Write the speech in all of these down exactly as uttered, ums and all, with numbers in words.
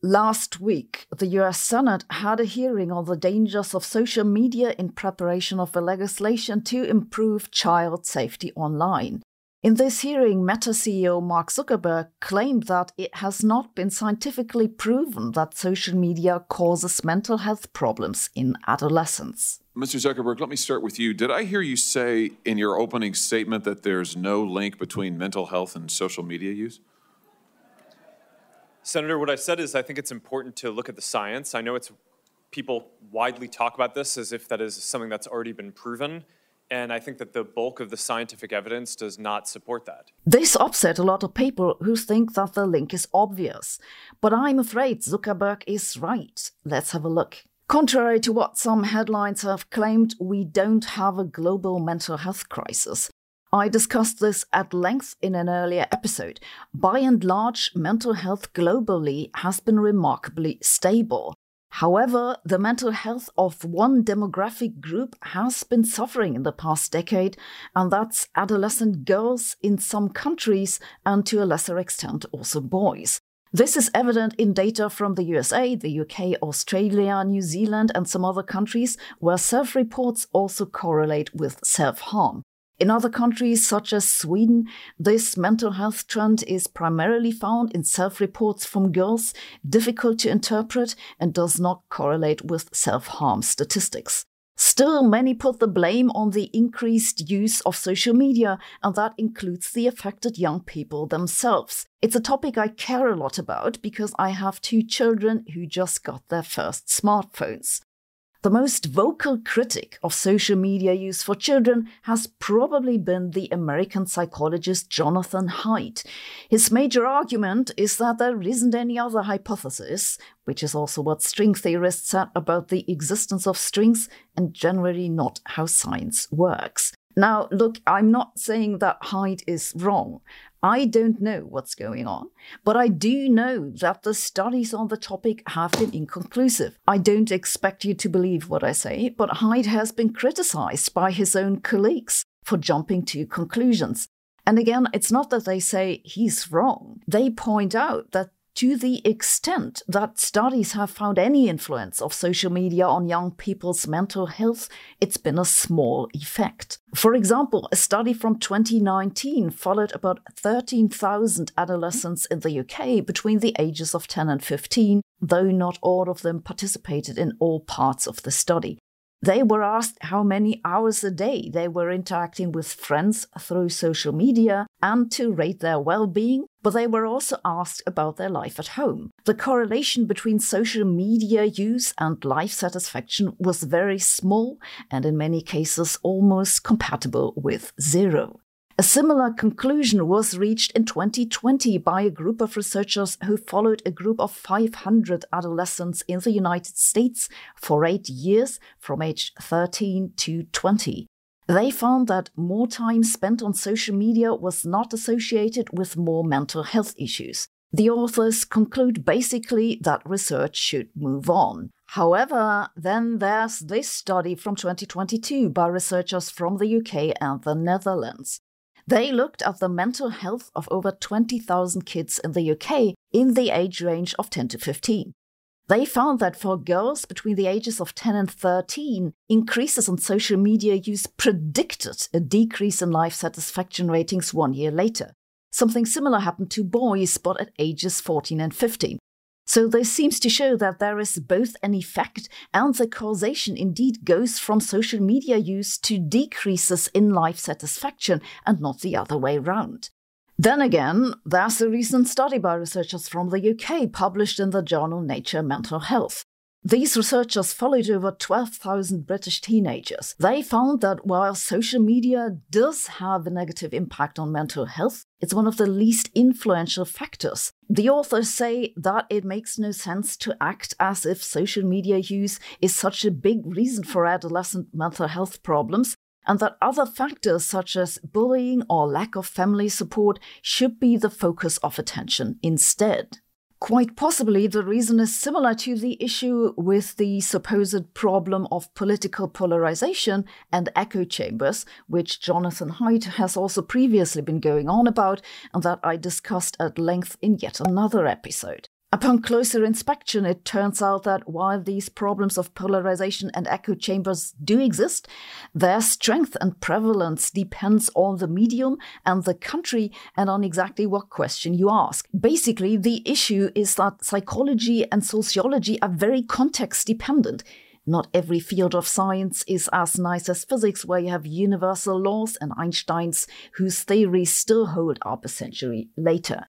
Last week, the U S Senate had a hearing on the dangers of social media in preparation of a legislation to improve child safety online. In this hearing, Meta C E O Mark Zuckerberg claimed that it has not been scientifically proven that social media causes mental health problems in adolescents. Mister Zuckerberg, let me start with you. Did I hear you say in your opening statement that there's no link between mental health and social media use? Senator, what I said is I think it's important to look at the science. I know it's people widely talk about this as if that is something that's already been proven. And I think that the bulk of the scientific evidence does not support that. This upset a lot of people who think that the link is obvious. But I'm afraid Zuckerberg is right. Let's have a look. Contrary to what some headlines have claimed, we don't have a global mental health crisis. I discussed this at length in an earlier episode. By and large, mental health globally has been remarkably stable. However, the mental health of one demographic group has been suffering in the past decade, and that's adolescent girls in some countries and to a lesser extent also boys. This is evident in data from the U S A, the U K, Australia, New Zealand and some other countries where self-reports also correlate with self-harm. In other countries, such as Sweden, this mental health trend is primarily found in self-reports from girls, difficult to interpret, and does not correlate with self-harm statistics. Still, many put the blame on the increased use of social media, and that includes the affected young people themselves. It's a topic I care a lot about because I have two children who just got their first smartphones. The most vocal critic of social media use for children has probably been the American psychologist Jonathan Haidt. His major argument is that there isn't any other hypothesis, which is also what string theorists said about the existence of strings and generally not how science works. Now, look, I'm not saying that Haidt is wrong. I don't know what's going on, but I do know that the studies on the topic have been inconclusive. I don't expect you to believe what I say, but Haidt has been criticized by his own colleagues for jumping to conclusions. And again, it's not that they say he's wrong. They point out that to the extent that studies have found any influence of social media on young people's mental health, it's been a small effect. For example, a study from twenty nineteen followed about thirteen thousand adolescents in the U K between the ages of ten and fifteen, though not all of them participated in all parts of the study. They were asked how many hours a day they were interacting with friends through social media and to rate their well-being, but they were also asked about their life at home. The correlation between social media use and life satisfaction was very small and in many cases almost compatible with zero. A similar conclusion was reached in twenty twenty by a group of researchers who followed a group of five hundred adolescents in the United States for eight years from age thirteen to twenty. They found that more time spent on social media was not associated with more mental health issues. The authors conclude basically that research should move on. However, then there's this study from twenty twenty-two by researchers from the U K and the Netherlands. They looked at the mental health of over twenty thousand kids in the U K in the age range of ten to fifteen. They found that for girls between the ages of ten and thirteen, increases in social media use predicted a decrease in life satisfaction ratings one year later. Something similar happened to boys, but at ages fourteen and fifteen. So this seems to show that there is both an effect and the causation indeed goes from social media use to decreases in life satisfaction and not the other way round. Then again, there's a recent study by researchers from the U K published in the journal Nature Mental Health. These researchers followed over twelve thousand British teenagers. They found that while social media does have a negative impact on mental health, it's one of the least influential factors. The authors say that it makes no sense to act as if social media use is such a big reason for adolescent mental health problems, and that other factors such as bullying or lack of family support should be the focus of attention instead. Quite possibly, the reason is similar to the issue with the supposed problem of political polarization and echo chambers, which Jonathan Haidt has also previously been going on about, and that I discussed at length in yet another episode. Upon closer inspection, it turns out that while these problems of polarization and echo chambers do exist, their strength and prevalence depends on the medium and the country and on exactly what question you ask. Basically, the issue is that psychology and sociology are very context dependent. Not every field of science is as nice as physics, where you have universal laws and Einstein's whose theories still hold up a century later.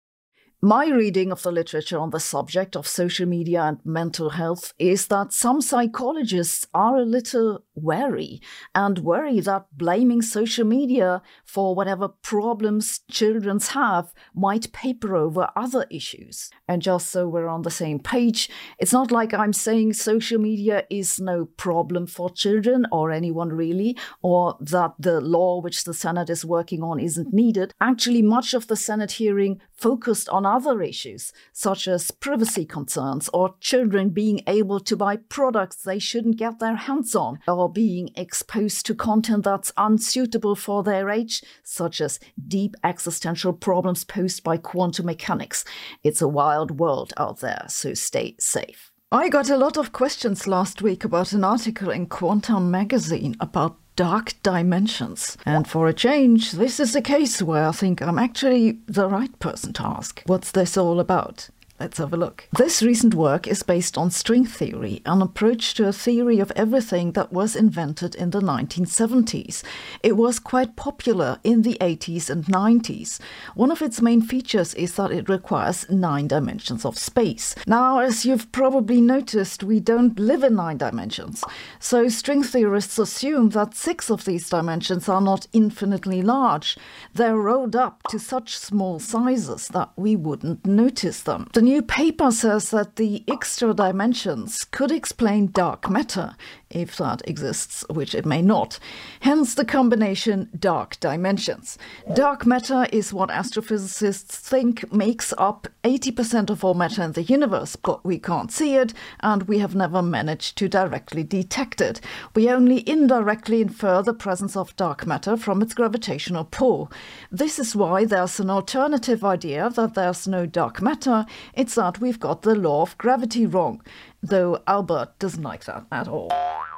My reading of the literature on the subject of social media and mental health is that some psychologists are a little wary and worry that blaming social media for whatever problems children have might paper over other issues. And just so we're on the same page, it's not like I'm saying social media is no problem for children or anyone really, or that the law which the Senate is working on isn't needed. Actually, much of the Senate hearing focused on other issues, such as privacy concerns or children being able to buy products they shouldn't get their hands on, or being exposed to content that's unsuitable for their age, such as deep existential problems posed by quantum mechanics. It's a wild world out there, so stay safe. I got a lot of questions last week about an article in Quantum magazine about dark dimensions. And for a change, this is a case where I think I'm actually the right person to ask. What's this all about? Let's have a look. This recent work is based on string theory, an approach to a theory of everything that was invented in the nineteen seventies. It was quite popular in the eighties and nineties. One of its main features is that it requires nine dimensions of space. Now, as you've probably noticed, we don't live in nine dimensions. So string theorists assume that six of these dimensions are not infinitely large. They're rolled up to such small sizes that we wouldn't notice them. The new paper says that the extra dimensions could explain dark matter, if that exists, which it may not. Hence the combination dark dimensions. Dark matter is what astrophysicists think makes up eighty percent of all matter in the universe, but we can't see it, and we have never managed to directly detect it. We only indirectly infer the presence of dark matter from its gravitational pull. This is why there's an alternative idea that there's no dark matter. It's that we've got the law of gravity wrong, though Albert doesn't like that at all.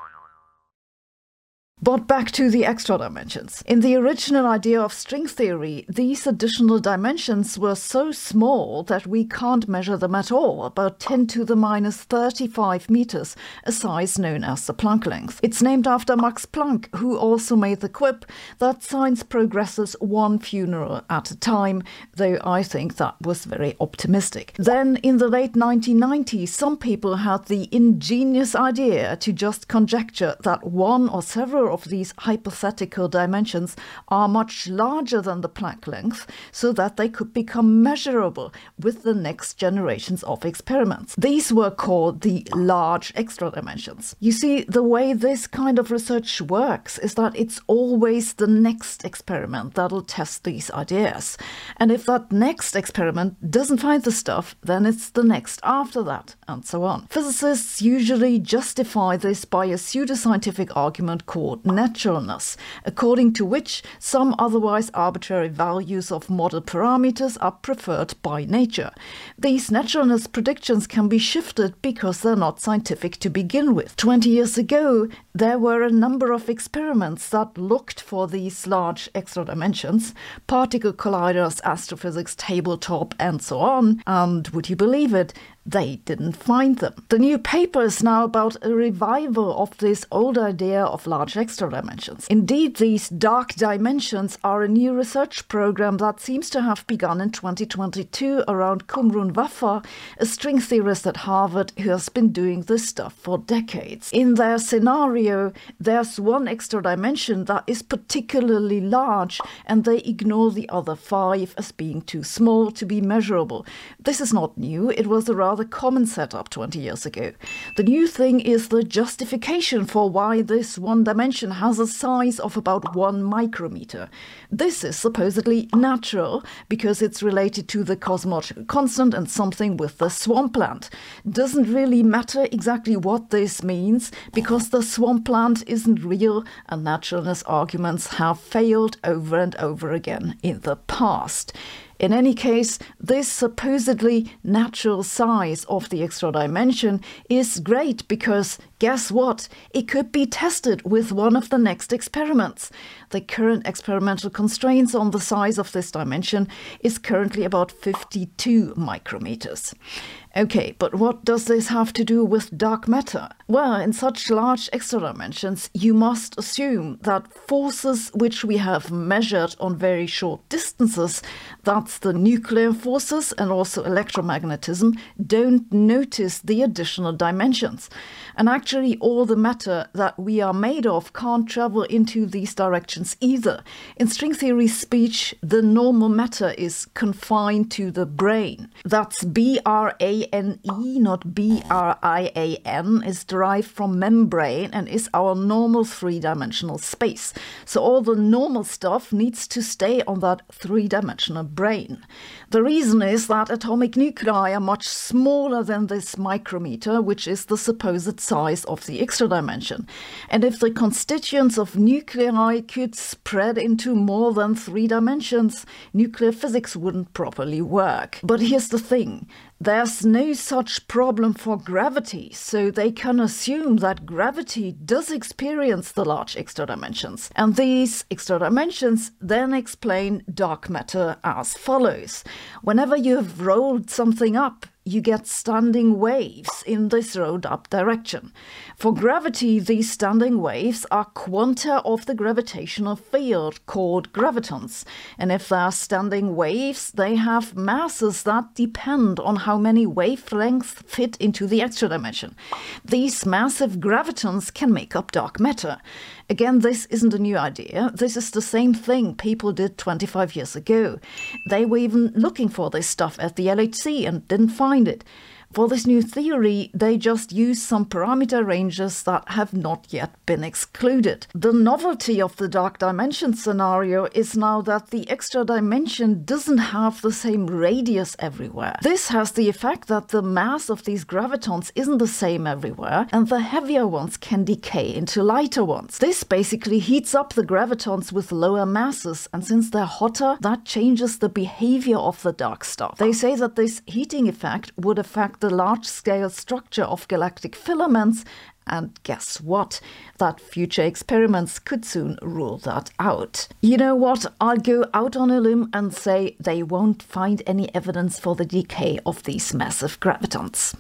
But back to the extra dimensions. In the original idea of string theory, these additional dimensions were so small that we can't measure them at all, about ten to the minus thirty-five meters, a size known as the Planck length. It's named after Max Planck, who also made the quip that science progresses one funeral at a time, though I think that was very optimistic. Then, in the late nineteen nineties, some people had the ingenious idea to just conjecture that one or several of these hypothetical dimensions are much larger than the Planck length, so that they could become measurable with the next generations of experiments. These were called the large extra dimensions. You see, the way this kind of research works is that it's always the next experiment that'll test these ideas. And if that next experiment doesn't find the stuff, then it's the next after that, and so on. Physicists usually justify this by a pseudoscientific argument called naturalness, according to which some otherwise arbitrary values of model parameters are preferred by nature. These naturalness predictions can be shifted because they're not scientific to begin with. Twenty years ago, there were a number of experiments that looked for these large extra dimensions, particle colliders, astrophysics, tabletop, and so on, and would you believe it? They didn't find them. The new paper is now about a revival of this old idea of large extra dimensions. Indeed, these dark dimensions are a new research program that seems to have begun in twenty twenty-two around Qumrun Waffa, a string theorist at Harvard who has been doing this stuff for decades. In their scenario, there's one extra dimension that is particularly large, and they ignore the other five as being too small to be measurable. This is not new. It was a rather common setup twenty years ago. The new thing is the justification for why this one dimension has a size of about one micrometer. This is supposedly natural because it's related to the cosmological constant and something with the swampland. Doesn't really matter exactly what this means because the swampland isn't real and naturalness arguments have failed over and over again in the past. In any case, this supposedly natural size of the extra dimension is great because, guess what? It could be tested with one of the next experiments. The current experimental constraints on the size of this dimension is currently about fifty-two micrometers. Okay, but what does this have to do with dark matter? Well, in such large extra dimensions, you must assume that forces which we have measured on very short distances, that's the nuclear forces and also electromagnetism, don't notice the additional dimensions. And actually, all the matter that we are made of can't travel into these directions either. In string theory speech, the normal matter is confined to the brain. That's B R A N E, not B R I A N, is derived from membrane and is our normal three-dimensional space. So all the normal stuff needs to stay on that three-dimensional brain. The reason is that atomic nuclei are much smaller than this micrometer, which is the supposed size of the extra dimension. And if the constituents of nuclei could spread into more than three dimensions, nuclear physics wouldn't properly work. But here's the thing. There's no such problem for gravity, so they can assume that gravity does experience the large extra dimensions. And these extra dimensions then explain dark matter as follows. Whenever you have rolled something up, you get standing waves in this rolled up direction. For gravity, these standing waves are quanta of the gravitational field called gravitons. And if they are standing waves, they have masses that depend on how many wavelengths fit into the extra dimension. These massive gravitons can make up dark matter. Again, this isn't a new idea. This is the same thing people did twenty-five years ago. They were even looking for this stuff at the L H C and didn't find it. For this new theory, they just use some parameter ranges that have not yet been excluded. The novelty of the dark dimension scenario is now that the extra dimension doesn't have the same radius everywhere. This has the effect that the mass of these gravitons isn't the same everywhere, and the heavier ones can decay into lighter ones. This basically heats up the gravitons with lower masses, and since they're hotter, that changes the behavior of the dark stuff. They say that this heating effect would affect the large-scale structure of galactic filaments, and guess what? That future experiments could soon rule that out. You know what? I'll go out on a limb and say they won't find any evidence for the decay of these massive gravitons.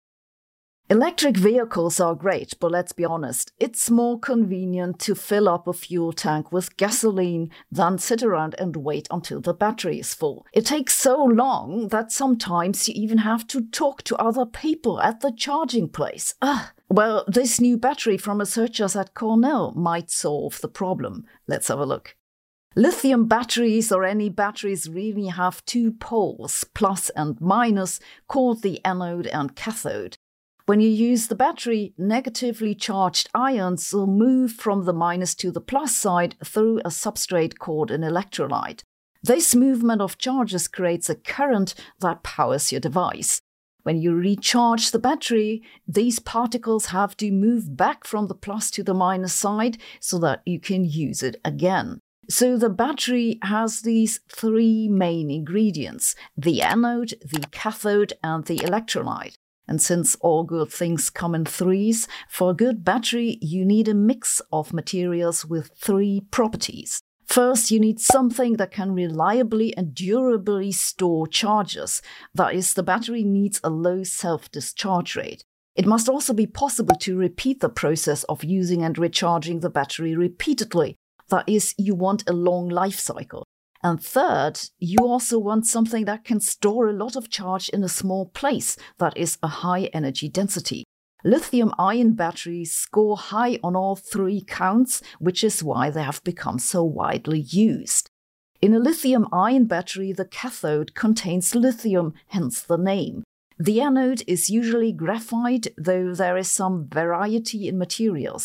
Electric vehicles are great, but let's be honest, it's more convenient to fill up a fuel tank with gasoline than sit around and wait until the battery is full. It takes so long that sometimes you even have to talk to other people at the charging place. Ugh. Well, this new battery from researchers at Cornell might solve the problem. Let's have a look. Lithium batteries, or any batteries, really have two poles, plus and minus, called the anode and cathode. When you use the battery, negatively charged ions will move from the minus to the plus side through a substrate called an electrolyte. This movement of charges creates a current that powers your device. When you recharge the battery, these particles have to move back from the plus to the minus side so that you can use it again. So the battery has these three main ingredients: the anode, the cathode, and the electrolyte. And since all good things come in threes, for a good battery you need a mix of materials with three properties. First, you need something that can reliably and durably store charges. That is, the battery needs a low self-discharge rate. It must also be possible to repeat the process of using and recharging the battery repeatedly. That is, you want a long life cycle. And third, you also want something that can store a lot of charge in a small place, that is a high energy density. Lithium-ion batteries score high on all three counts, which is why they have become so widely used. In a lithium-ion battery, the cathode contains lithium, hence the name. The anode is usually graphite, though there is some variety in materials.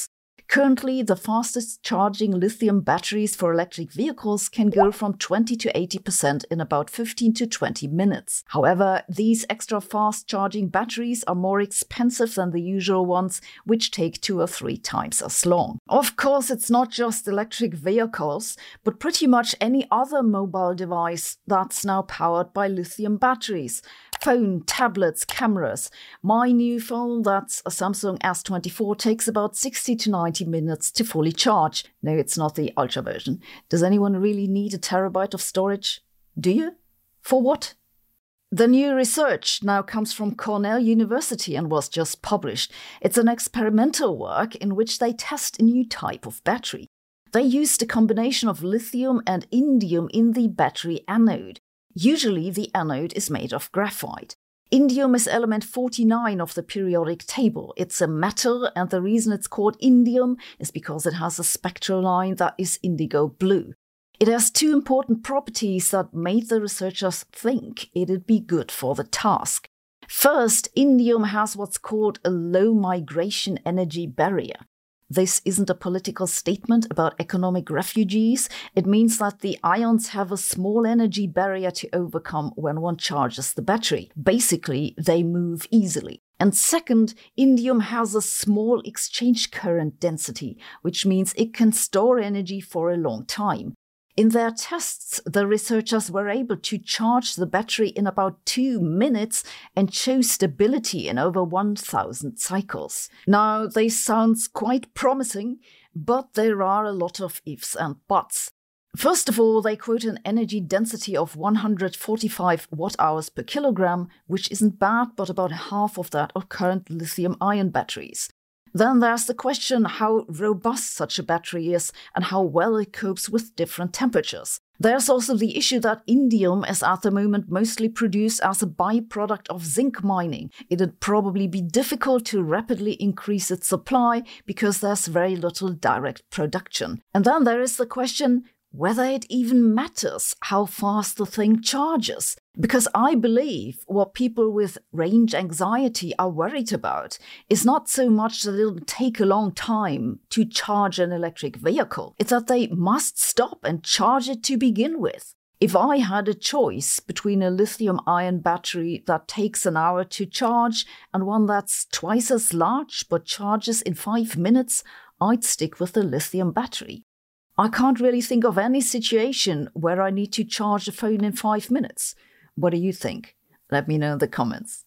Currently, the fastest charging lithium batteries for electric vehicles can go from twenty to eighty percent in about fifteen to twenty minutes. However, these extra fast charging batteries are more expensive than the usual ones, which take two or three times as long. Of course, it's not just electric vehicles, but pretty much any other mobile device that's now powered by lithium batteries. Phone, tablets, cameras. My new phone, that's a Samsung S twenty-four, takes about sixty to ninety minutes to fully charge. No, it's not the Ultra version. Does anyone really need a terabyte of storage? Do you? For what? The new research now comes from Cornell University and was just published. It's an experimental work in which they test a new type of battery. They used a combination of lithium and indium in the battery anode. Usually the anode is made of graphite. Indium is element forty-nine of the periodic table. It's a metal, and the reason it's called indium is because it has a spectral line that is indigo blue. It has two important properties that made the researchers think it'd be good for the task. First, indium has what's called a low migration energy barrier. This isn't a political statement about economic refugees. It means that the ions have a small energy barrier to overcome when one charges the battery. Basically, they move easily. And second, indium has a small exchange current density, which means it can store energy for a long time. In their tests, the researchers were able to charge the battery in about two minutes and show stability in over one thousand cycles. Now, this sounds quite promising, but there are a lot of ifs and buts. First of all, they quote an energy density of one hundred forty-five watt-hours per kilogram, which isn't bad, but about half of that of current lithium-ion batteries. Then there's the question how robust such a battery is and how well it copes with different temperatures. There's also the issue that indium is at the moment mostly produced as a byproduct of zinc mining. It'd probably be difficult to rapidly increase its supply because there's very little direct production. And then there is the question whether it even matters how fast the thing charges. Because I believe what people with range anxiety are worried about is not so much that it'll take a long time to charge an electric vehicle. It's that they must stop and charge it to begin with. If I had a choice between a lithium-ion battery that takes an hour to charge and one that's twice as large but charges in five minutes, I'd stick with the lithium battery. I can't really think of any situation where I need to charge a phone in five minutes. What do you think? Let me know in the comments.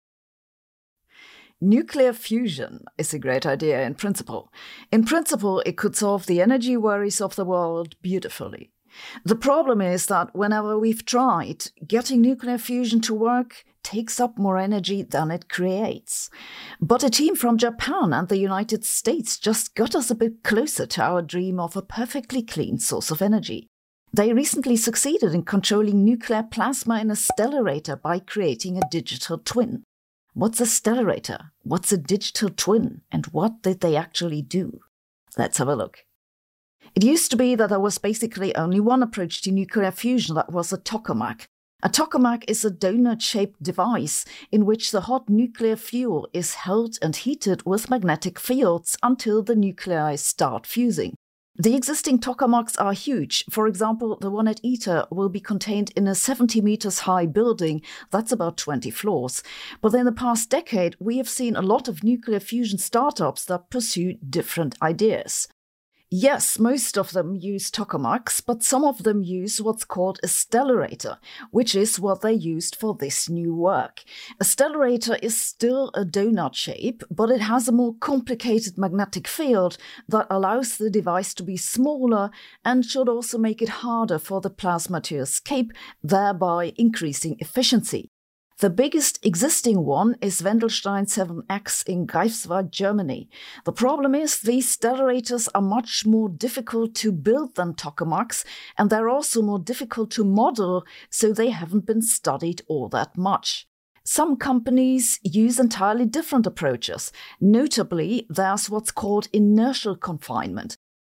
Nuclear fusion is a great idea in principle. In principle, it could solve the energy worries of the world beautifully. The problem is that whenever we've tried, getting nuclear fusion to work takes up more energy than it creates. But a team from Japan and the United States just got us a bit closer to our dream of a perfectly clean source of energy. They recently succeeded in controlling nuclear plasma in a stellarator by creating a digital twin. What's a stellarator? What's a digital twin? And what did they actually do? Let's have a look. It used to be that there was basically only one approach to nuclear fusion, that was a tokamak. A tokamak is a donut-shaped device in which the hot nuclear fuel is held and heated with magnetic fields until the nuclei start fusing. The existing tokamaks are huge. For example, the one at ITER will be contained in a seventy meters high building. That's about twenty floors. But in the past decade, we have seen a lot of nuclear fusion startups that pursue different ideas. Yes, most of them use tokamaks, but some of them use what's called a stellarator, which is what they used for this new work. A stellarator is still a donut shape, but it has a more complicated magnetic field that allows the device to be smaller and should also make it harder for the plasma to escape, thereby increasing efficiency. The biggest existing one is Wendelstein seven X in Greifswald, Germany. The problem is these stellarators are much more difficult to build than tokamaks, and they're also more difficult to model, so they haven't been studied all that much. Some companies use entirely different approaches. Notably, there's what's called inertial confinement.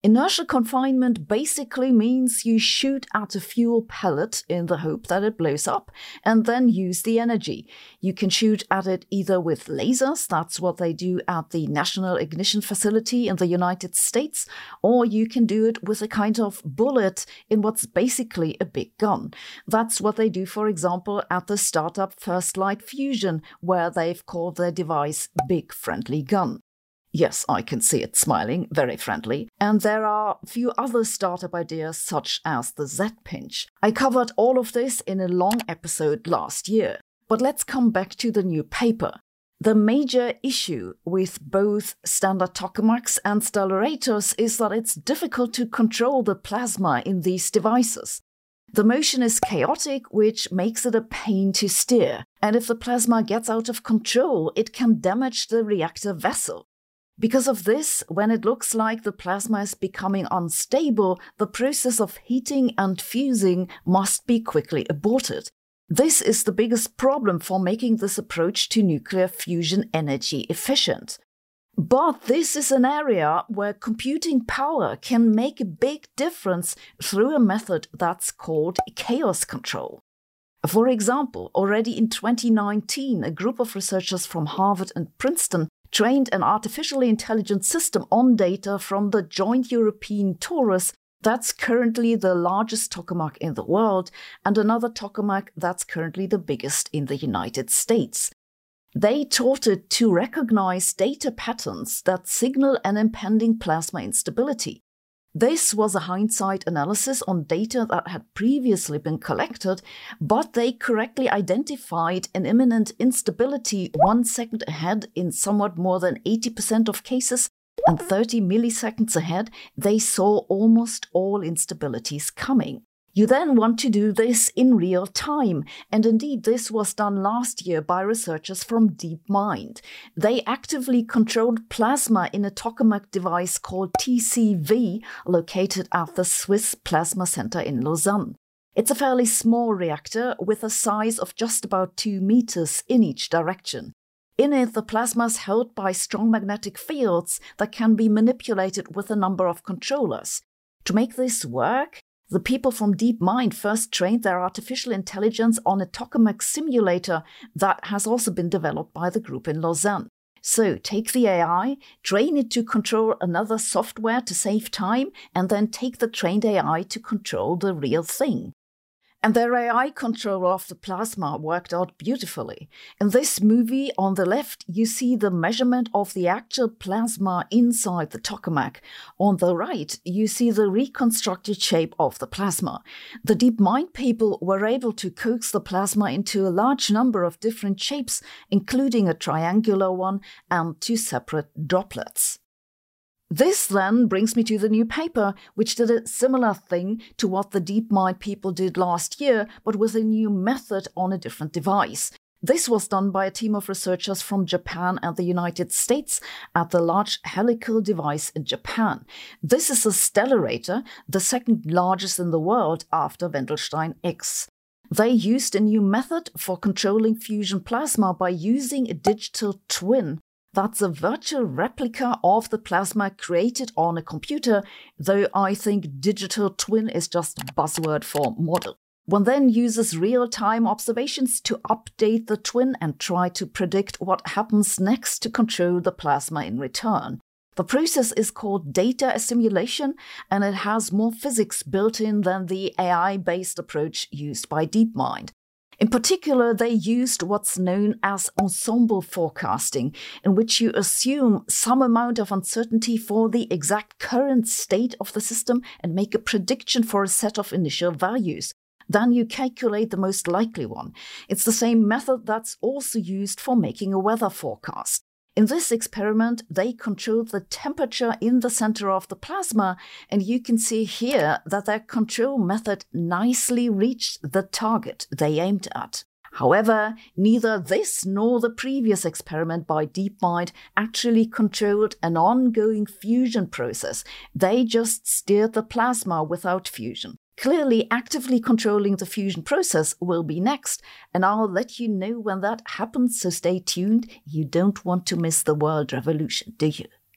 Inertial confinement basically means you shoot at a fuel pellet in the hope that it blows up and then use the energy. You can shoot at it either with lasers, that's what they do at the National Ignition Facility in the United States, or you can do it with a kind of bullet in what's basically a big gun. That's what they do, for example, at the startup First Light Fusion, where they've called their device Big Friendly Gun. Yes, I can see it smiling, very friendly. And there are a few other startup ideas such as the Z-Pinch. I covered all of this in a long episode last year. But let's come back to the new paper. The major issue with both standard tokamaks and stellarators is that it's difficult to control the plasma in these devices. The motion is chaotic, which makes it a pain to steer. And if the plasma gets out of control, it can damage the reactor vessel. Because of this, when it looks like the plasma is becoming unstable, the process of heating and fusing must be quickly aborted. This is the biggest problem for making this approach to nuclear fusion energy efficient. But this is an area where computing power can make a big difference through a method that's called chaos control. For example, already in twenty nineteen, a group of researchers from Harvard and Princeton trained an artificially intelligent system on data from the Joint European Torus that's currently the largest tokamak in the world, and another tokamak that's currently the biggest in the United States. They taught it to recognize data patterns that signal an impending plasma instability. This was a hindsight analysis on data that had previously been collected, but they correctly identified an imminent instability one second ahead in somewhat more than eighty percent of cases, and thirty milliseconds ahead, they saw almost all instabilities coming. You then want to do this in real time, and indeed this was done last year by researchers from DeepMind. They actively controlled plasma in a tokamak device called T C V, located at the Swiss Plasma Center in Lausanne. It's a fairly small reactor with a size of just about two meters in each direction. In it, the plasma is held by strong magnetic fields that can be manipulated with a number of controllers. To make this work, the people from DeepMind first trained their artificial intelligence on a tokamak simulator that has also been developed by the group in Lausanne. So take the A I, train it to control another software to save time, and then take the trained A I to control the real thing. And their A I control of the plasma worked out beautifully. In this movie, on the left, you see the measurement of the actual plasma inside the tokamak. On the right, you see the reconstructed shape of the plasma. The DeepMind people were able to coax the plasma into a large number of different shapes, including a triangular one and two separate droplets. This then brings me to the new paper, which did a similar thing to what the DeepMind people did last year, but with a new method on a different device. This was done by a team of researchers from Japan and the United States at the Large Helical Device in Japan. This is a stellarator, the second largest in the world after Wendelstein X. They used a new method for controlling fusion plasma by using a digital twin. That's a virtual replica of the plasma created on a computer, though I think digital twin is just a buzzword for model. One then uses real-time observations to update the twin and try to predict what happens next to control the plasma in return. The process is called data assimilation, and it has more physics built in than the A I-based approach used by DeepMind. In particular, they used what's known as ensemble forecasting, in which you assume some amount of uncertainty for the exact current state of the system and make a prediction for a set of initial values. Then you calculate the most likely one. It's the same method that's also used for making a weather forecast. In this experiment, they controlled the temperature in the center of the plasma, and you can see here that their control method nicely reached the target they aimed at. However, neither this nor the previous experiment by DeepMind actually controlled an ongoing fusion process. They just steered the plasma without fusion. Clearly, actively controlling the fusion process will be next, and I'll let you know when that happens, so stay tuned. You don't want to miss the world revolution, do you?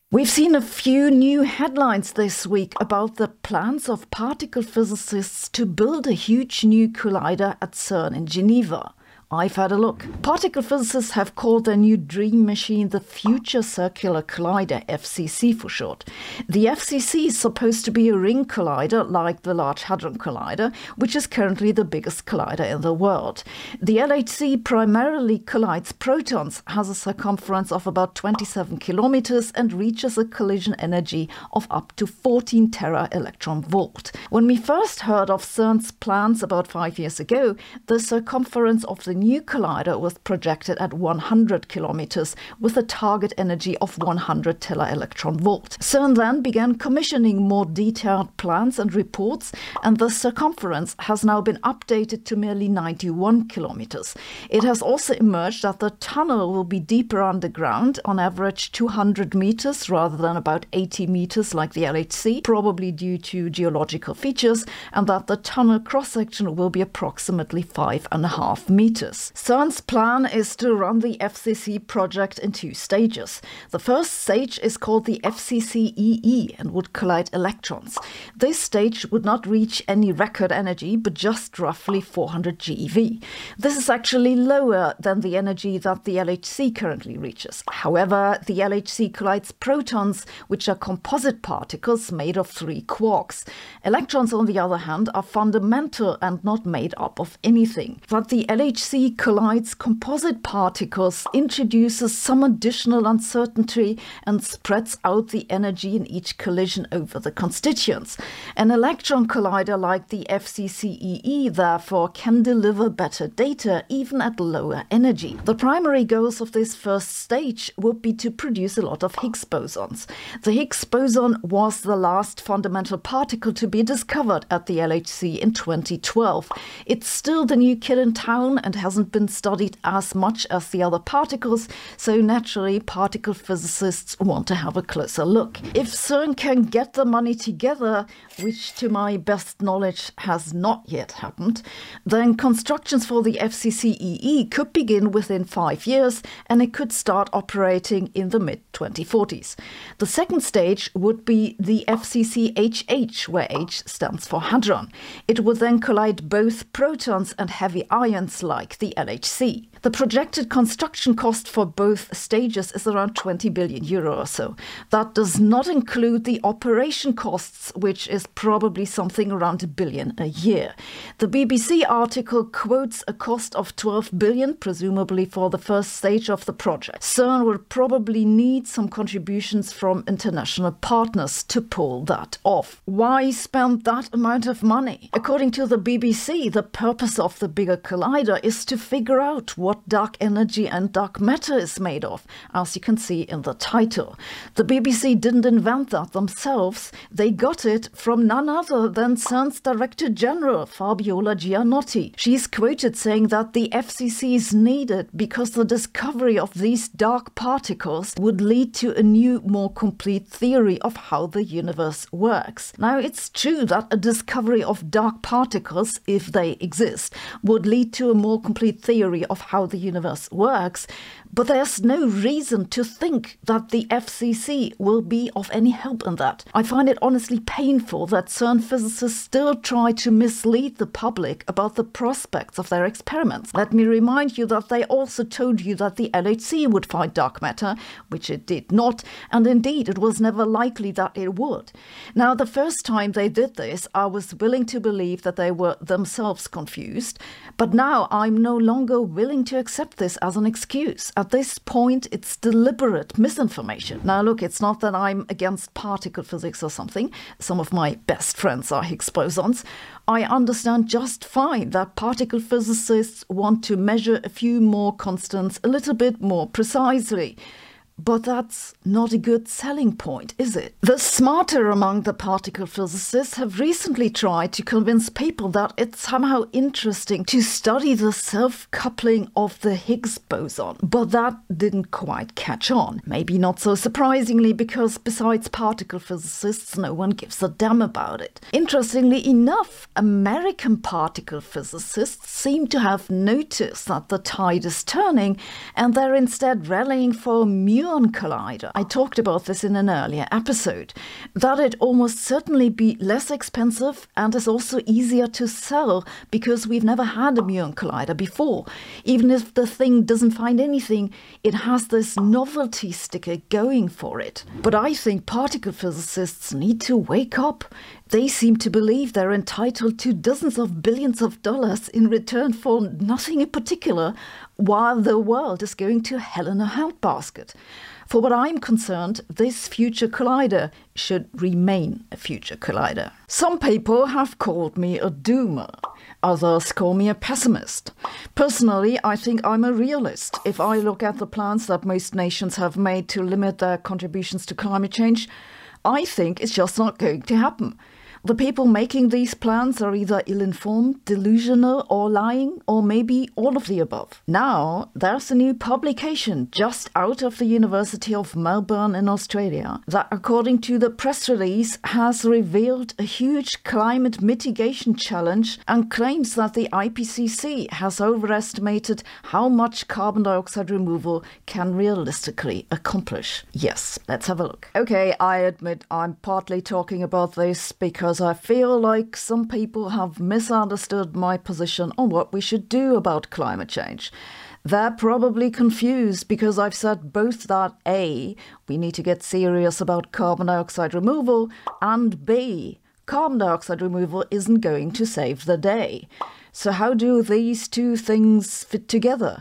We've seen a few new headlines this week about the plans of particle physicists to build a huge new collider at CERN in Geneva. I've had a look. Particle physicists have called their new dream machine the Future Circular Collider, F C C for short. The F C C is supposed to be a ring collider like the Large Hadron Collider, which is currently the biggest collider in the world. The L H C primarily collides protons, has a circumference of about twenty-seven kilometers and reaches a collision energy of up to fourteen tera electron volt. When we first heard of CERN's plans about five years ago, the circumference of the new collider was projected at one hundred kilometers with a target energy of one hundred tera electron volt. CERN then began commissioning more detailed plans and reports, and the circumference has now been updated to merely ninety-one kilometers. It has also emerged that the tunnel will be deeper underground, on average two hundred meters rather than about eighty meters like the L H C, probably due to geological features, and that the tunnel cross-section will be approximately five and a half meters. CERN's plan is to run the F C C project in two stages. The first stage is called the F C C E E and would collide electrons. This stage would not reach any record energy, but just roughly four hundred GeV. This is actually lower than the energy that the L H C currently reaches. However, the L H C collides protons, which are composite particles made of three quarks. Electrons, on the other hand, are fundamental and not made up of anything. But the L H C collides composite particles introduces some additional uncertainty and spreads out the energy in each collision over the constituents. An electron collider like the F C C E E, therefore, can deliver better data even at lower energy. The primary goals of this first stage would be to produce a lot of Higgs bosons. The Higgs boson was the last fundamental particle to be discovered at the L H C in twenty twelve. It's still the new kid in town and hasn't been studied as much as the other particles, so naturally particle physicists want to have a closer look. If CERN can get the money together, which to my best knowledge has not yet happened, then constructions for the F C C E E could begin within five years and it could start operating in the mid twenty forties. The second stage would be the F C C H H, where H stands for hadron. It would then collide both protons and heavy ions like the L H C. The projected construction cost for both stages is around twenty billion euro or so. That does not include the operation costs, which is probably something around a billion a year. The B B C article quotes a cost of twelve billion, presumably for the first stage of the project. CERN will probably need some contributions from international partners to pull that off. Why spend that amount of money? According to the B B C, the purpose of the bigger collider is to figure out what dark energy and dark matter is made of, as you can see in the title. The B B C didn't invent that themselves. They got it from none other than CERN's Director General, Fabiola Gianotti. She's quoted saying that the F C C is needed because the discovery of these dark particles would lead to a new, more complete theory of how the universe works. Now, it's true that a discovery of dark particles, if they exist, would lead to a more complete theory of how the universe works, but there's no reason to think that the F C C will be of any help in that. I find it honestly painful that CERN physicists still try to mislead the public about the prospects of their experiments. Let me remind you that they also told you that the L H C would find dark matter, which it did not, and indeed it was never likely that it would. Now, the first time they did this, I was willing to believe that they were themselves confused, but now I'm no longer willing to accept this as an excuse. At this point, it's deliberate misinformation. Now, look, it's not that I'm against particle physics or something. Some of my best friends are Higgs bosons. I understand just fine that particle physicists want to measure a few more constants a little bit more precisely. But that's not a good selling point, is it? The smarter among the particle physicists have recently tried to convince people that it's somehow interesting to study the self-coupling of the Higgs boson. But that didn't quite catch on. Maybe not so surprisingly, because besides particle physicists, no one gives a damn about it. Interestingly enough, American particle physicists seem to have noticed that the tide is turning, and they're instead rallying for mu muon collider, I talked about this in an earlier episode, that it almost certainly be less expensive and is also easier to sell because we've never had a muon collider before. Even if the thing doesn't find anything, it has this novelty sticker going for it. But I think particle physicists need to wake up. They seem to believe they're entitled to dozens of billions of dollars in return for nothing in particular, while the world is going to hell in a handbasket. For what I'm concerned, this future collider should remain a future collider. Some people have called me a doomer. Others call me a pessimist. Personally, I think I'm a realist. If I look at the plans that most nations have made to limit their contributions to climate change, I think it's just not going to happen. The people making these plans are either ill-informed, delusional, or lying, or maybe all of the above. Now, there's a new publication just out of the University of Melbourne in Australia that, according to the press release, has revealed a huge climate mitigation challenge and claims that the I P C C has overestimated how much carbon dioxide removal can realistically accomplish. Yes, let's have a look. Okay, I admit I'm partly talking about this because I feel like some people have misunderstood my position on what we should do about climate change. They're probably confused because I've said both that A, we need to get serious about carbon dioxide removal, and B, carbon dioxide removal isn't going to save the day. So how do these two things fit together?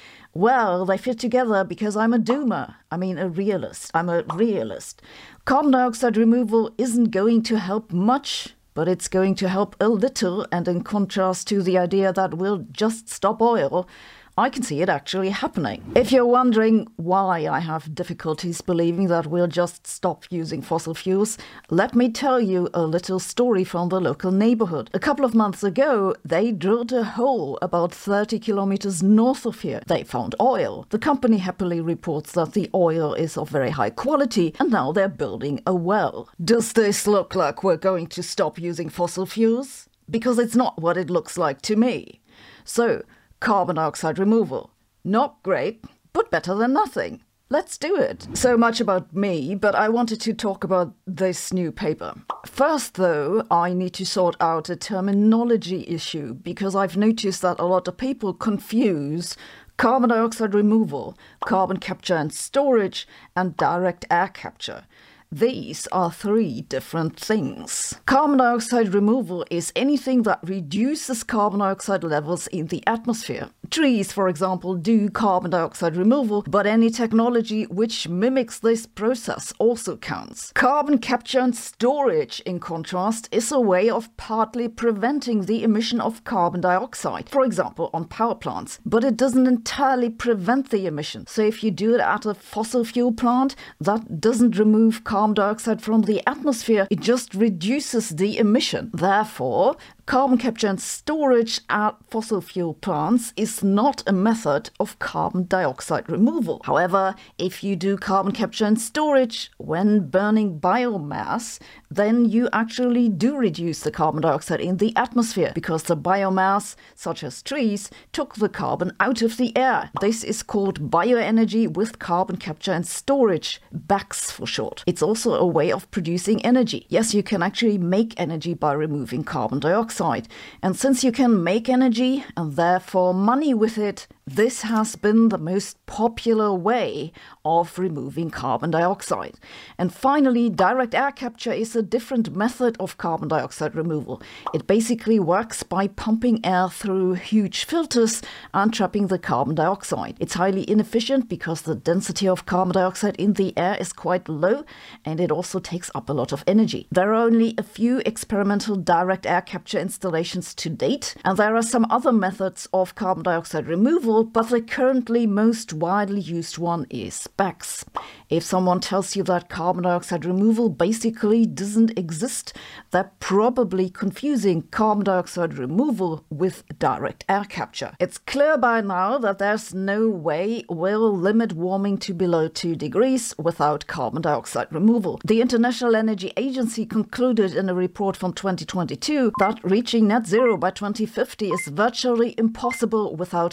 Well, they fit together because I'm a doomer. I mean, a realist. I'm a realist. Carbon dioxide removal isn't going to help much, but it's going to help a little, and in contrast to the idea that we'll just stop oil, I can see it actually happening. If you're wondering why I have difficulties believing that we'll just stop using fossil fuels, let me tell you a little story from the local neighborhood. A couple of months ago, they drilled a hole about thirty kilometers north of here. They found oil. The company happily reports that the oil is of very high quality, and now they're building a well. Does this look like we're going to stop using fossil fuels? Because it's not what it looks like to me. So, carbon dioxide removal. Not great, but better than nothing. Let's do it. So much about me, but I wanted to talk about this new paper. First, though, I need to sort out a terminology issue because I've noticed that a lot of people confuse carbon dioxide removal, carbon capture and storage, and direct air capture. These are three different things. Carbon dioxide removal is anything that reduces carbon dioxide levels in the atmosphere. Trees, for example, do carbon dioxide removal, but any technology which mimics this process also counts. Carbon capture and storage, in contrast, is a way of partly preventing the emission of carbon dioxide, for example, on power plants, but it doesn't entirely prevent the emission. So if you do it at a fossil fuel plant, that doesn't remove carbon Carbon dioxide from the atmosphere, it just reduces the emission. Therefore, carbon capture and storage at fossil fuel plants is not a method of carbon dioxide removal. However, if you do carbon capture and storage when burning biomass, then you actually do reduce the carbon dioxide in the atmosphere because the biomass, such as trees, took the carbon out of the air. This is called bioenergy with carbon capture and storage, B A C S for short. It's also a way of producing energy. Yes, you can actually make energy by removing carbon dioxide. And since you can make energy and therefore money with it, this has been the most popular way of removing carbon dioxide. And finally, direct air capture is a different method of carbon dioxide removal. It basically works by pumping air through huge filters and trapping the carbon dioxide. It's highly inefficient because the density of carbon dioxide in the air is quite low, and it also takes up a lot of energy. There are only a few experimental direct air capture installations to date, and there are some other methods of carbon dioxide removal, but the currently most widely used one is B A C S. If someone tells you that carbon dioxide removal basically doesn't exist, they're probably confusing carbon dioxide removal with direct air capture. It's clear by now that there's no way we'll limit warming to below two degrees without carbon dioxide removal. The International Energy Agency concluded in a report from twenty twenty-two that reaching net zero by twenty fifty is virtually impossible without carbon dioxide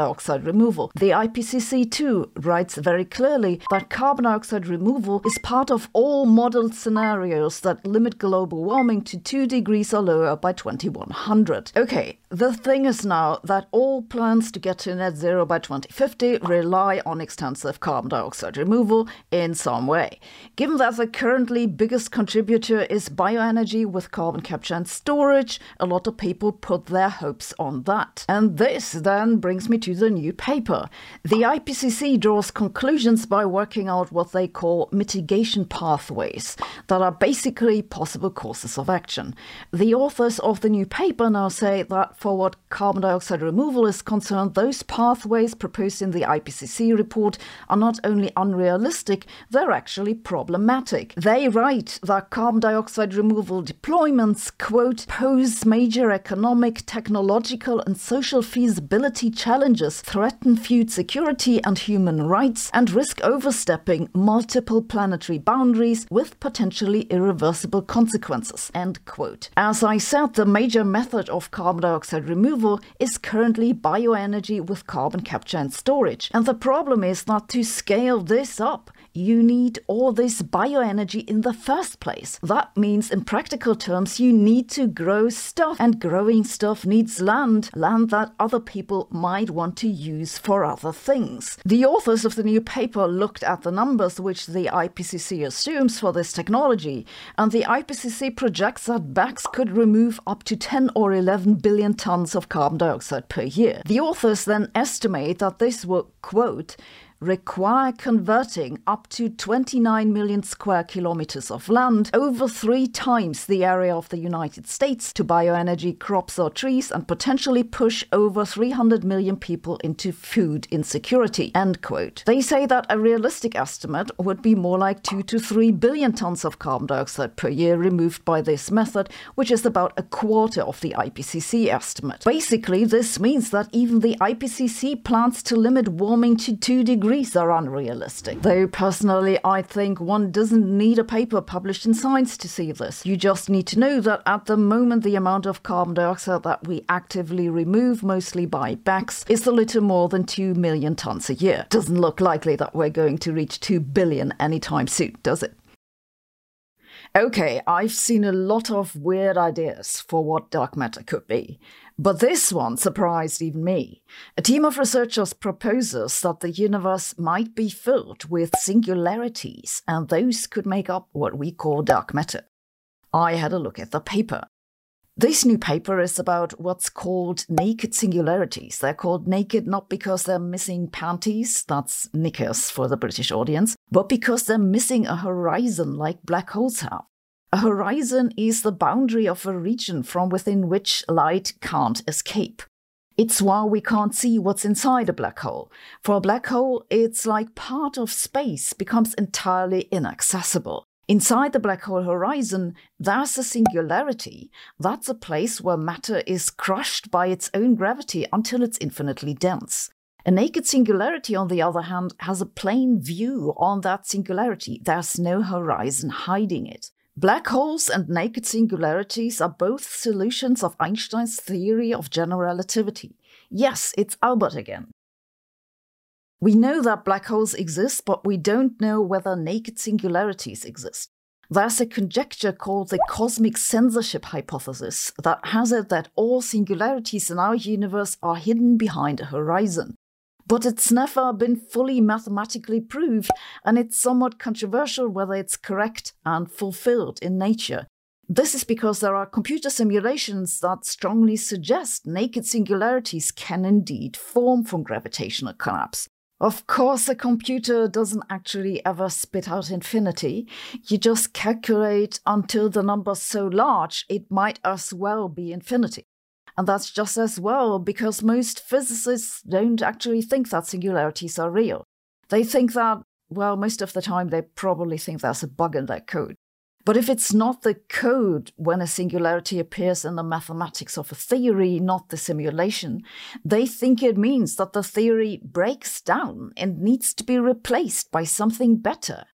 dioxide removal. The I P C C too writes very clearly that carbon dioxide removal is part of all modeled scenarios that limit global warming to two degrees or lower by twenty-one hundred. Okay, the thing is now that all plans to get to net zero by twenty fifty rely on extensive carbon dioxide removal in some way. Given that the currently biggest contributor is bioenergy with carbon capture and storage, a lot of people put their hopes on that. And this then brings me to the new paper. The I P C C draws conclusions by working out what they call mitigation pathways that are basically possible courses of action. The authors of the new paper now say that for what carbon dioxide removal is concerned, those pathways proposed in the I P C C report are not only unrealistic, they're actually problematic. They write that carbon dioxide removal deployments, quote, pose major economic, technological and social feasibility challenges, threaten food security and human rights, and risk overstepping multiple planetary boundaries with potentially irreversible consequences, end quote. As I said, the major method of carbon dioxide removal is currently bioenergy with carbon capture and storage. And the problem is that to scale this up, you need all this bioenergy in the first place. That means in practical terms you need to grow stuff, and growing stuff needs land, land that other people might want to use for other things. The authors of the new paper looked at the numbers which the I P C C assumes for this technology, and the I P C C projects that B A X could remove up to ten or eleven billion tons of carbon dioxide per year. The authors then estimate that this will, quote, require converting up to twenty-nine million square kilometers of land, over three times the area of the United States, to bioenergy, crops or trees, and potentially push over three hundred million people into food insecurity, end quote. They say that a realistic estimate would be more like two to three billion tons of carbon dioxide per year removed by this method, which is about a quarter of the I P C C estimate. Basically, this means that even the I P C C plans to limit warming to two degrees are unrealistic. Though personally, I think one doesn't need a paper published in Science to see this. You just need to know that at the moment the amount of carbon dioxide that we actively remove, mostly by B A X, is a little more than two million tons a year. Doesn't look likely that we're going to reach two billion anytime soon, does it? Okay, I've seen a lot of weird ideas for what dark matter could be, but this one surprised even me. A team of researchers proposes that the universe might be filled with singularities, and those could make up what we call dark matter. I had a look at the paper. This new paper is about what's called naked singularities. They're called naked not because they're missing panties, that's knickers for the British audience, but because they're missing a horizon like black holes have. A horizon is the boundary of a region from within which light can't escape. It's why we can't see what's inside a black hole. For a black hole, it's like part of space becomes entirely inaccessible. Inside the black hole horizon, there's a singularity. That's a place where matter is crushed by its own gravity until it's infinitely dense. A naked singularity, on the other hand, has a plain view on that singularity. There's no horizon hiding it. Black holes and naked singularities are both solutions of Einstein's theory of general relativity. Yes, it's Albert again. We know that black holes exist, but we don't know whether naked singularities exist. There's a conjecture called the cosmic censorship hypothesis that has it that all singularities in our universe are hidden behind a horizon. But it's never been fully mathematically proved, and it's somewhat controversial whether it's correct and fulfilled in nature. This is because there are computer simulations that strongly suggest naked singularities can indeed form from gravitational collapse. Of course, a computer doesn't actually ever spit out infinity. You just calculate until the number's so large it might as well be infinity. And that's just as well because most physicists don't actually think that singularities are real. They think that, well, most of the time they probably think there's a bug in their code. But if it's not the code when a singularity appears in the mathematics of a theory, not the simulation, they think it means that the theory breaks down and needs to be replaced by something better.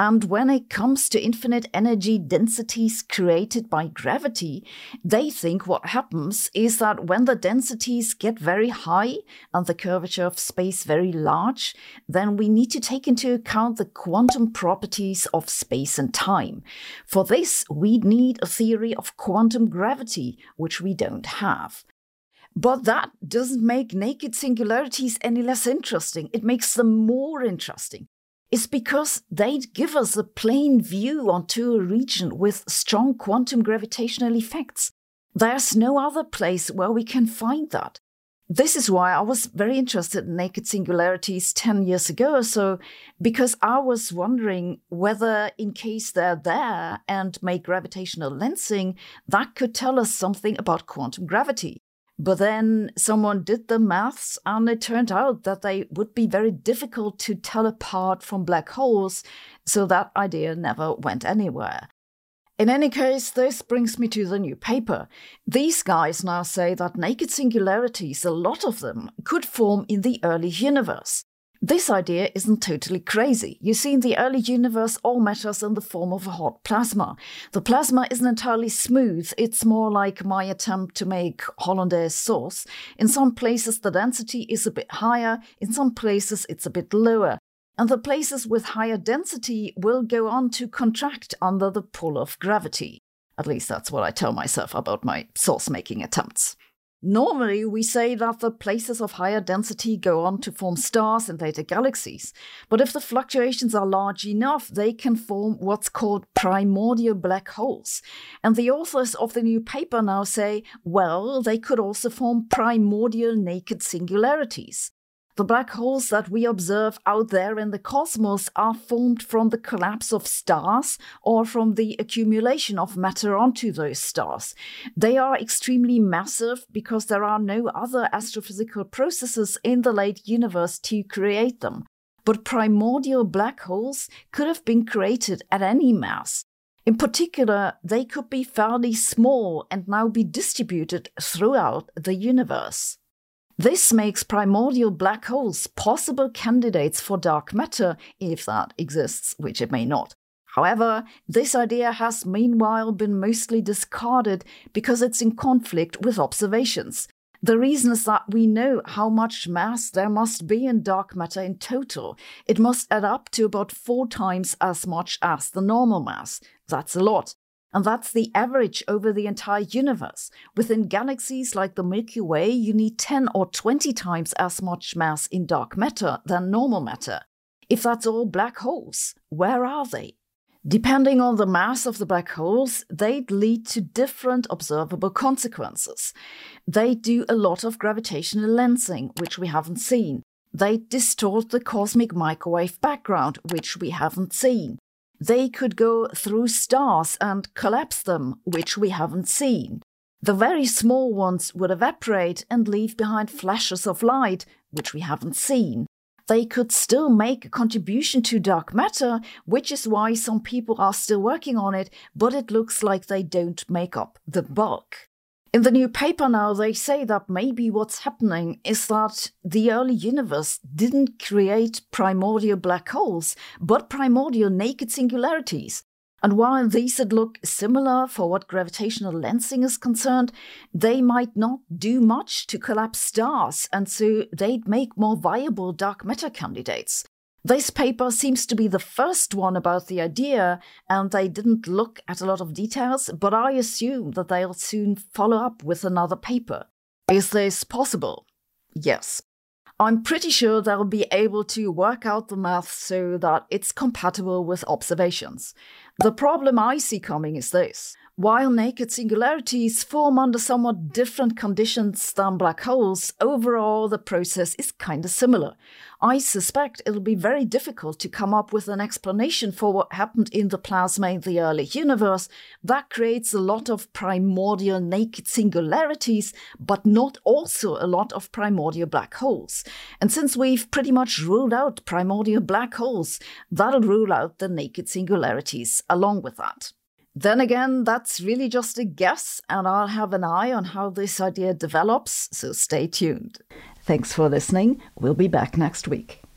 And when it comes to infinite energy densities created by gravity, they think what happens is that when the densities get very high and the curvature of space very large, then we need to take into account the quantum properties of space and time. For this, we need a theory of quantum gravity, which we don't have. But that doesn't make naked singularities any less interesting. It makes them more interesting. It's because they'd give us a plain view onto a region with strong quantum gravitational effects. There's no other place where we can find that. This is why I was very interested in naked singularities ten years ago or so, because I was wondering whether, in case they're there and make gravitational lensing, that could tell us something about quantum gravity. But then someone did the maths and it turned out that they would be very difficult to tell apart from black holes, so that idea never went anywhere. In any case, this brings me to the new paper. These guys now say that naked singularities, a lot of them, could form in the early universe. This idea isn't totally crazy. You see, in the early universe, all matter's in the form of a hot plasma. The plasma isn't entirely smooth. It's more like my attempt to make hollandaise sauce. In some places, the density is a bit higher. In some places, it's a bit lower. And the places with higher density will go on to contract under the pull of gravity. At least that's what I tell myself about my sauce-making attempts. Normally, we say that the places of higher density go on to form stars and later galaxies. But if the fluctuations are large enough, they can form what's called primordial black holes. And the authors of the new paper now say, well, they could also form primordial naked singularities. The black holes that we observe out there in the cosmos are formed from the collapse of stars or from the accumulation of matter onto those stars. They are extremely massive because there are no other astrophysical processes in the late universe to create them. But primordial black holes could have been created at any mass. In particular, they could be fairly small and now be distributed throughout the universe. This makes primordial black holes possible candidates for dark matter, if that exists, which it may not. However, this idea has meanwhile been mostly discarded because it's in conflict with observations. The reason is that we know how much mass there must be in dark matter in total. It must add up to about four times as much as the normal mass. That's a lot. And that's the average over the entire universe. Within galaxies like the Milky Way, you need ten or twenty times as much mass in dark matter than normal matter. If that's all black holes, where are they? Depending on the mass of the black holes, they'd lead to different observable consequences. They do a lot of gravitational lensing, which we haven't seen. They distort the cosmic microwave background, which we haven't seen. They could go through stars and collapse them, which we haven't seen. The very small ones would evaporate and leave behind flashes of light, which we haven't seen. They could still make a contribution to dark matter, which is why some people are still working on it, but it looks like they don't make up the bulk. In the new paper now, they say that maybe what's happening is that the early universe didn't create primordial black holes, but primordial naked singularities. And while these would look similar for what gravitational lensing is concerned, they might not do much to collapse stars, and so they'd make more viable dark matter candidates. This paper seems to be the first one about the idea, and they didn't look at a lot of details, but I assume that they'll soon follow up with another paper. Is this possible? Yes. I'm pretty sure they'll be able to work out the math so that it's compatible with observations. The problem I see coming is this. While naked singularities form under somewhat different conditions than black holes, overall the process is kind of similar. I suspect it'll be very difficult to come up with an explanation for what happened in the plasma in the early universe that creates a lot of primordial naked singularities, but not also a lot of primordial black holes. And since we've pretty much ruled out primordial black holes, that'll rule out the naked singularities along with that. Then again, that's really just a guess, and I'll have an eye on how this idea develops, so stay tuned. Thanks for listening. We'll be back next week.